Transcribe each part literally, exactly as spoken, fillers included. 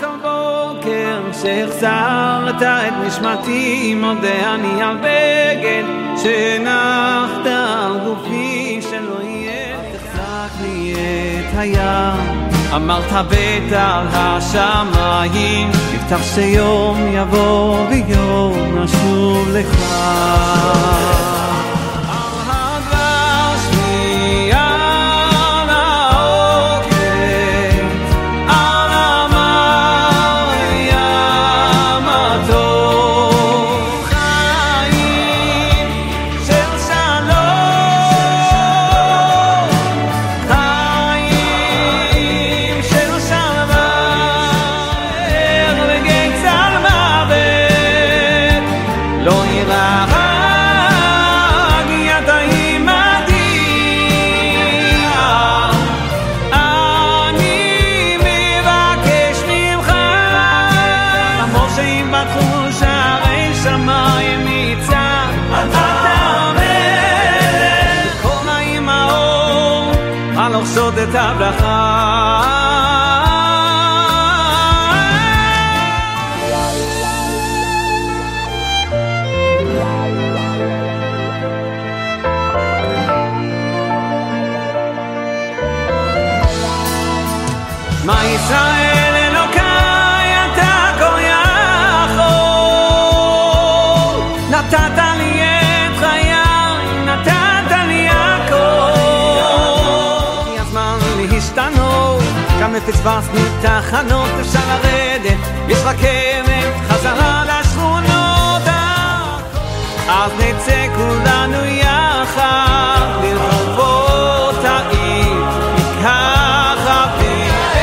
כל בוקר שהחזרת את נשמתי, מודה אני על בגד שנחת על גופי, שלא יהיה תחזק לי את הים. אמרת בית על השמיים, הבטח שיום יבוא ויום נשוב לך. לחסות את הברכה. מה ישראל אלוקיי, אתה כה יכול, נתת לי את חיי, נתת לי הכל. גם לפספס מתחנות אפשר לרדת, יש רכבת חזרה לשכונות, אז נצא כולנו יחד לרחובות העיר, ניקח אוויר.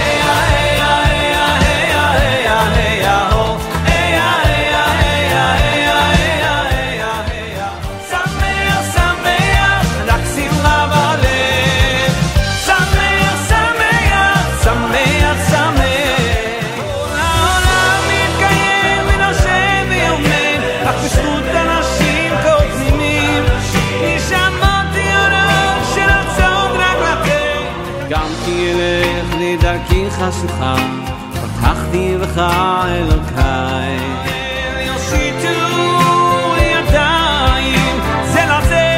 דרכי חשוכה, פתחתי בך אלוקיי. יושיטו ידיים זה לזה,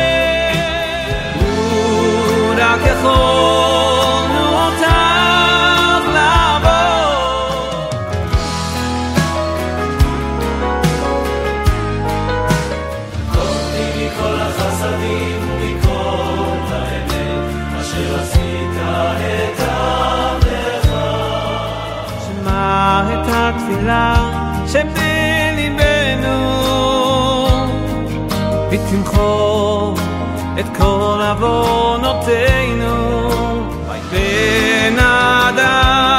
רק יכולנו אותך לעבור. קורתי מכל החסדים ומכל האמת, אשר עשית את את התפילה שבליבנו, ותמחור את כל עוונותינו בן אדם.